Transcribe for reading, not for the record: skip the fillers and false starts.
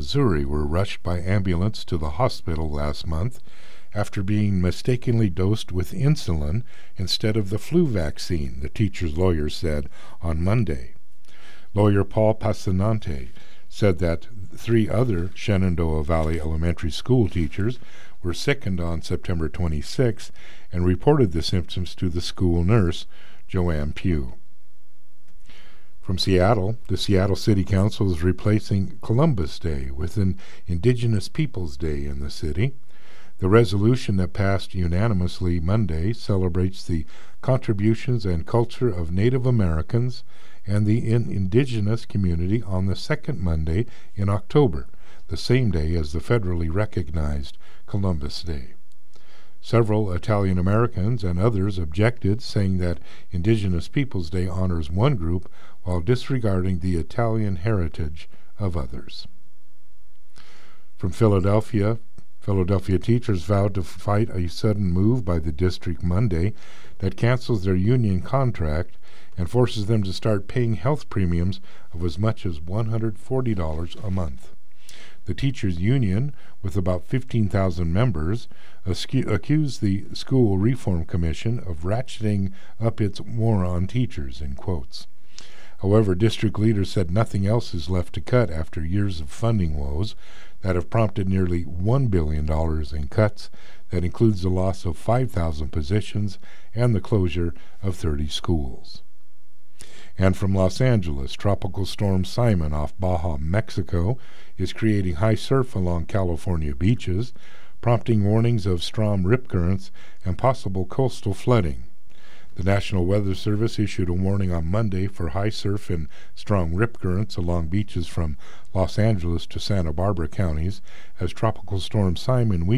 Missouri were rushed by ambulance to the hospital last month after being mistakenly dosed with insulin instead of the flu vaccine, the teacher's lawyer said on Monday. Lawyer Paul Passanante said that 3 other Shenandoah Valley Elementary School teachers were sickened on September 26 and reported the symptoms to the school nurse, Joanne Pugh. From Seattle, the Seattle City Council is replacing Columbus Day with an Indigenous Peoples Day in the city. The resolution that passed unanimously Monday celebrates the contributions and culture of Native Americans and the indigenous community on the second Monday in October, the same day as the federally recognized Columbus Day. Several Italian Americans and others objected, saying that Indigenous Peoples Day honors one group while disregarding the Italian heritage of others. From Philadelphia teachers vowed to fight a sudden move by the district Monday that cancels their union contract and forces them to start paying health premiums of as much as $140 a month. The teachers' union, with about 15,000 members, accused the School Reform Commission of ratcheting up its war on teachers, in quotes. However, district leaders said nothing else is left to cut after years of funding woes that have prompted nearly $1 billion in cuts that includes the loss of 5,000 positions and the closure of 30 schools. And from Los Angeles, Tropical Storm Simon off Baja, Mexico, is creating high surf along California beaches, prompting warnings of strong rip currents and possible coastal flooding. The National Weather Service issued a warning on Monday for high surf and strong rip currents along beaches from Los Angeles to Santa Barbara counties as Tropical Storm Simon